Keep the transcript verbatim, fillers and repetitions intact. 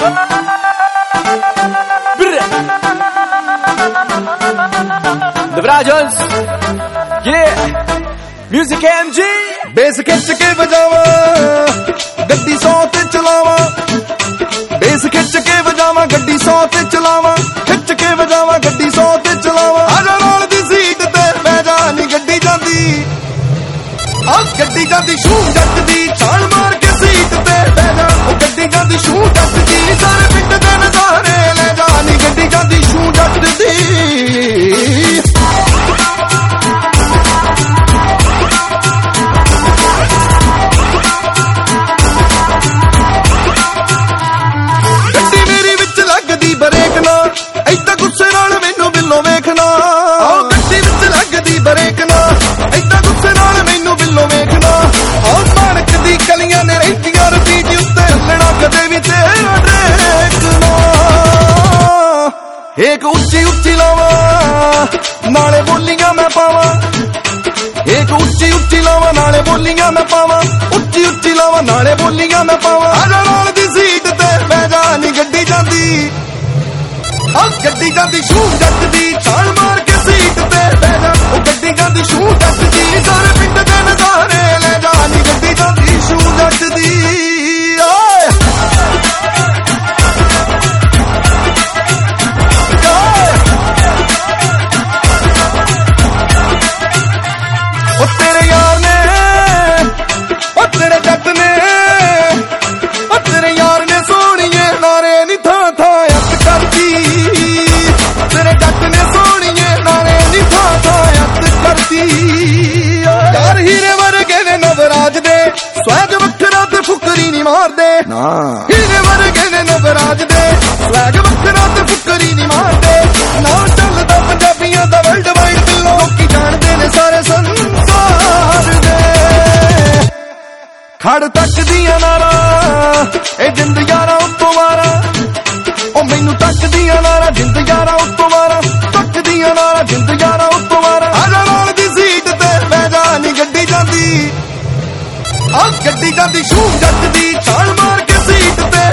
Devrajas, yeah, music M G. Bass खिच के बजावा गड्डी सौ ते चलावा, बेस खिच के बजावा गड्डी सौ ते चलावा, खिच के बजावा गड्डी सौ ते चलावा। आजा नाल दी सीट ते मैं जा नी गड्डी जांदी, आ गड्डी जांदी शू जट दी, छाल मार के सीट ते मैं जा, ओ गड्डी जांदी शू जट दी, सारे पिंड दे नजारे ले जा नी गड्डी जांदी शू जट दी। एक उच्ची उच्ची लावा नाले बोलियां मैं पावा, एक उच्ची उच्ची लावा नाले बोलियां मैं पावा, उच्ची उच्ची लावा नाले बोलियां मैं पावा। आजा नाल दी सीट ते मैं जा नी गड्डी जांदी, आ गड्डी जांदी शू जट दी, छाल मार के सीट ते मैं जा, ओ गड्डी जांदी शू जट दी, सारे पिंड दे नजारे ले जा नी गड्डी जांदी शू जट दी। स्वैग वखरा ते फुकरी नहीं मार दे, हीरे वर्गे ने नवराज दे, स्वैग वखरा ते फुकरी नहीं मार दे, ना चलदा पंजाबियां दा वर्ल्ड वाइड बिलो, लोकी जानदे ने सारे संसार दे। खड़ तक दिया नारा ए जिंद यारा उत्तों वारा, ओ मैनू तक दिया नारा जिंद यारा उत्तों वारा, तक दिया नारा जिंद यारा उत्तों वारा। आजा नाल दी सीट ते मैं जा नी गड्डी जांदी, आ गड्डी जांदी शू जट दी, छाल मार के सीट ते